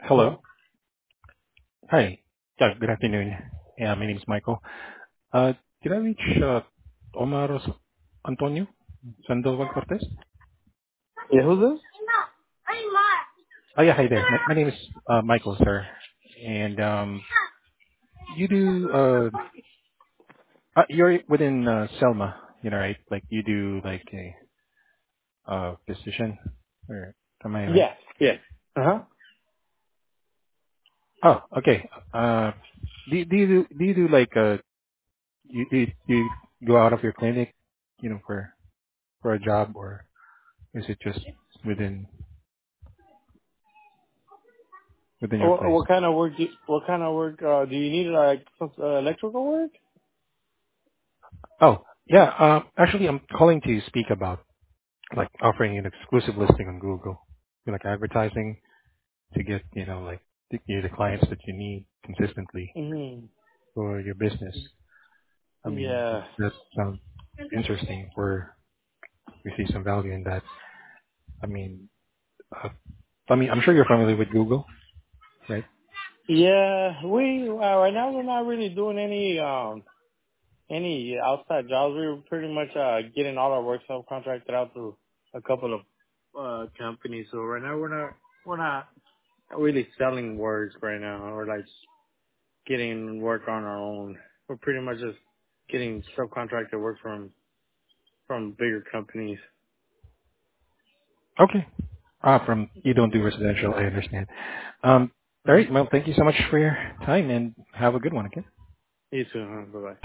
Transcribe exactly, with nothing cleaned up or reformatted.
Hello. Hello. Hi. Yeah, good afternoon. Yeah, my name is Michael. Uh, Did I reach uh, Omar S- Antonio Sandoval Cortez? Yeah, who's this? Oh, yeah. Hi there. My my name is uh, Michael, sir. And um, you do, uh, uh, you're within uh, Selma, you know, right? Like you do like a uh, physician, or am I right? Yes. Yes. Uh huh. Oh, okay. Uh, Do do you do do you do like, uh, you do you do you go out of your clinic, you know, for for a job, or is it just within within your What, place? what kind of work? Do, what kind of work uh, do you need? Like some uh, electrical work? Oh, yeah. Uh, actually, I'm calling to speak about like offering an exclusive listing on Google, like advertising to get you know like to get the clients that you need consistently Hmm. for your business. I mean, Yeah. that sounds interesting. Where we see some value in that. I mean, uh, I mean, I'm sure you're familiar with Google, right? Yeah. We uh, right now we're not really doing any um any outside jobs. We're pretty much uh getting all our work subcontracted out to a couple of uh companies. So right now we're not we're not really selling work right now. We're like getting work on our own. We're pretty much just getting subcontracted work from from bigger companies. Okay. Ah, from you don't do residential, I understand. Um, all Mm-hmm. right. Well, thank you so much for your time, and have a good one. Okay. You too, huh? Bye bye.